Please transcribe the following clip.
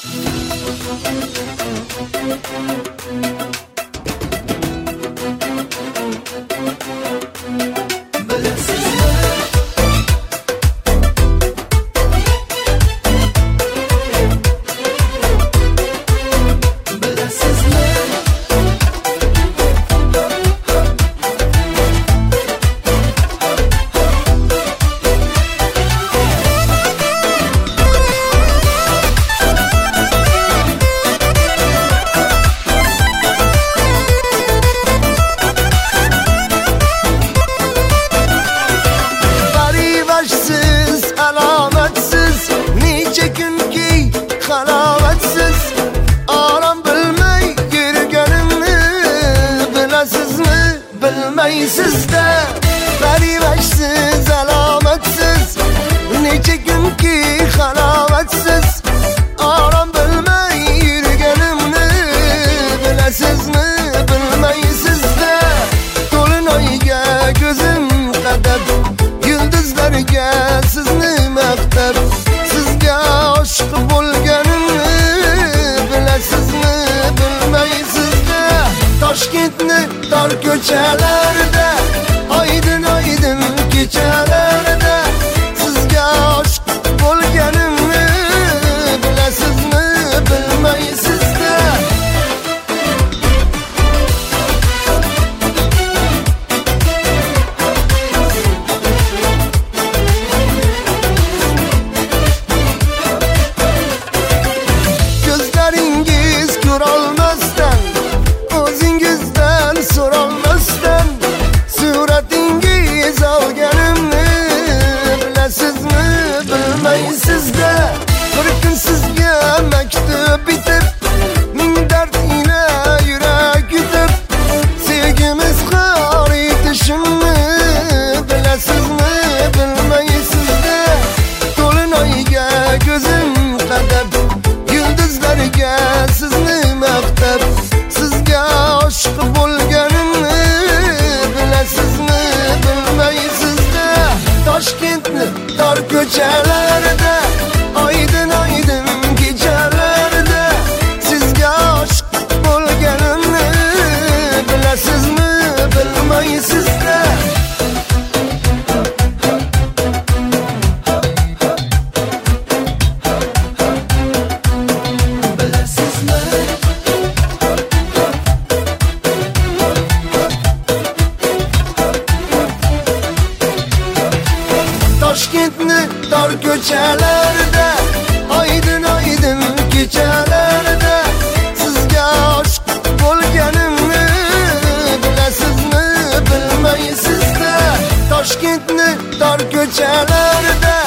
Bilmeysizde garibeşsiz, alametsiz, neçe gün ki halavetsiz. Aram bilmey yürgenimni, bilesiz mi bilmeysizde. Dolunayga gözüm kadar, yıldızlarga sizni mektep. Sizge aşık bo'lganimni, bilesiz mi bilmeysizde. Toshkentni dar ko'chalarda, aydın aydın kechalarda, sizga aşık bo'lganimni, bilesiz mi bilmeysizde. Gözleringiz ko'rolmasdan, o'zingizdan so'rolmasdan, suratingiz olganimni, bilasizmi bilmeysizda. Bir kun sizga maktub bitib, ming dard ila yurak yutib, sevgimiz qor etishimni, bilasizmi bilmeysizda. To'linoyga ko'zim qadab, yıldızlarga sizni maqtab, sizga aşık bo'lganimni, bilasizmi bilmeysizda. Toshkentni dar ko'chalarda, aydın aydın kechalarda, sizga aşık bo'lganimni, bilasizmi bilmeysizda. Toshkentni dar ko'chalarda, aydın aydın kechalarda, sizga aşık bo'lganimni, bilasizmi bilmeysizda. Toshkentni dar ko'chalarda,